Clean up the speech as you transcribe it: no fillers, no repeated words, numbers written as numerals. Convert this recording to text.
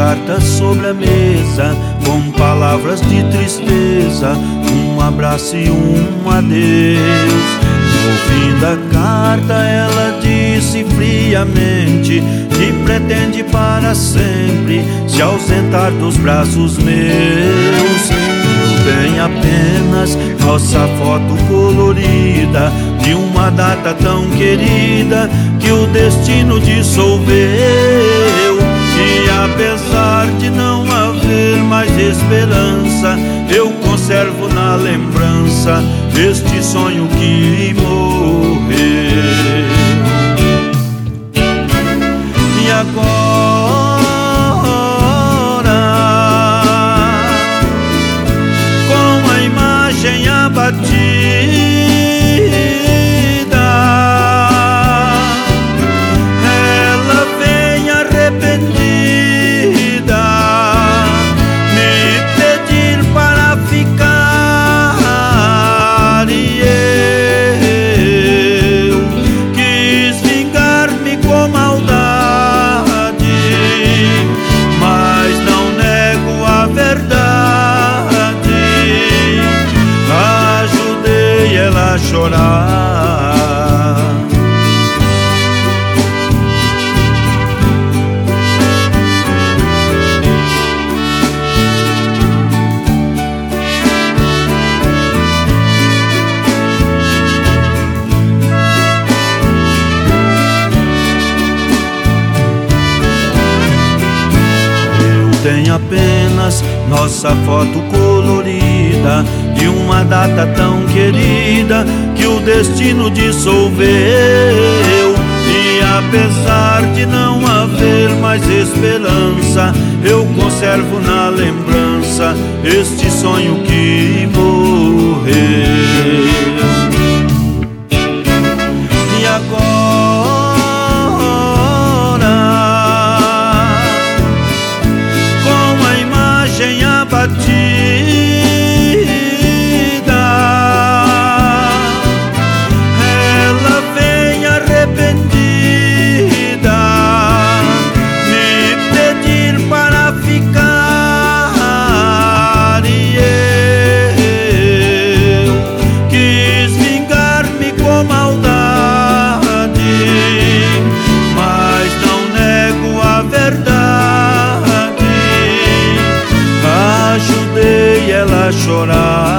carta sobre a mesa, com palavras de tristeza, um abraço e um adeus. No fim da carta ela disse friamente que pretende para sempre se ausentar dos braços meus. Eu tenho apenas nossa foto colorida de uma data tão querida que o destino dissolveu. E apesar de não haver mais esperança, eu conservo na lembrança este sonho que morreu. E agora, com a imagem abatida, ela vem arrependida me pedir para ficar, e eu quis vingar-me com maldade, mas não nego a verdade. Ajudei ela a chorar. Tem apenas nossa foto colorida de uma data tão querida que o destino dissolveu. E apesar de não haver mais esperança, eu conservo na lembrança este sonho que morreu. E agora, abatida, ela vem arrependida me pedir para ficar, e eu quis vingar-me com maldade, mas não nego a verdade. Ajudei ela a chorar.